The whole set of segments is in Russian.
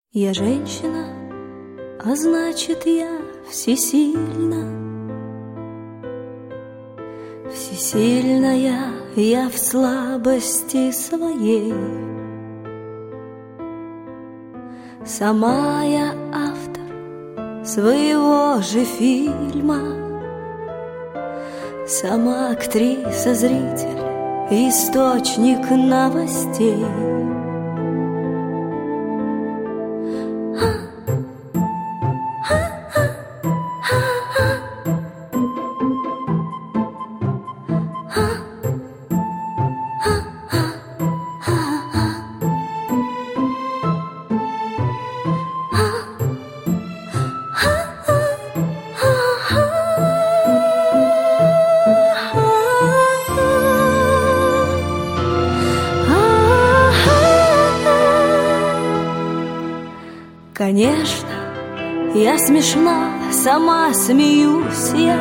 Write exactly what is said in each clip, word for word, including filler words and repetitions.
Я женщина, а значит, я всесильна. Всесильная я в слабости своей. Сама я автор своего же фильма, сама актриса, зритель, источник новостей. Конечно, я смешна, сама смеюсь я.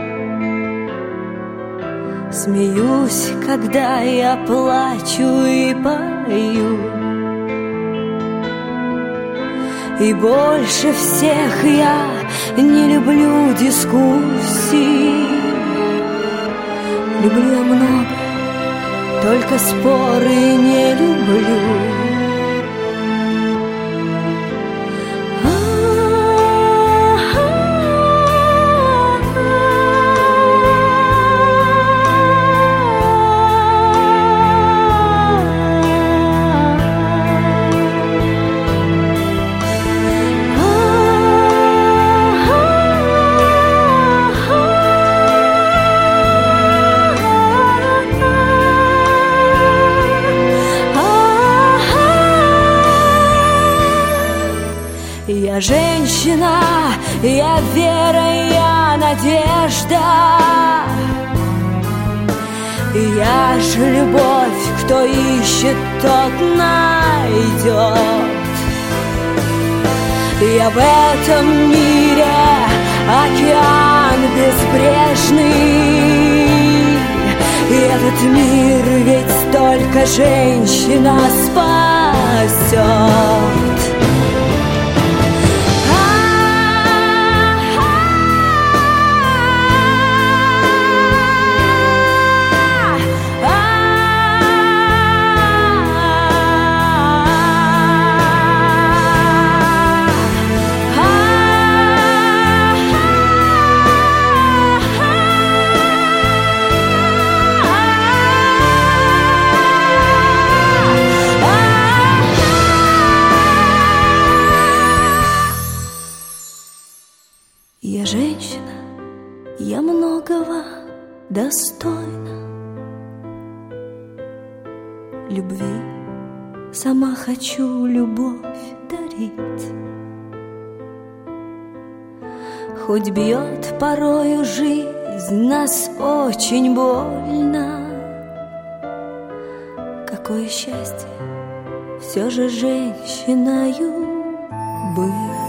Смеюсь, когда я плачу и пою. И больше всех я не люблю дискуссий. Люблю я много, только споры не люблю. Я женщина, я вера, я надежда. Я же любовь, кто ищет, тот найдет. Я в этом мире океан безбрежный. И этот мир ведь только женщина спасет. Я женщина, я многого достойна. Любви сама хочу любовь дарить. Хоть бьет порою жизнь нас очень больно. Какое счастье все же женщиною быть.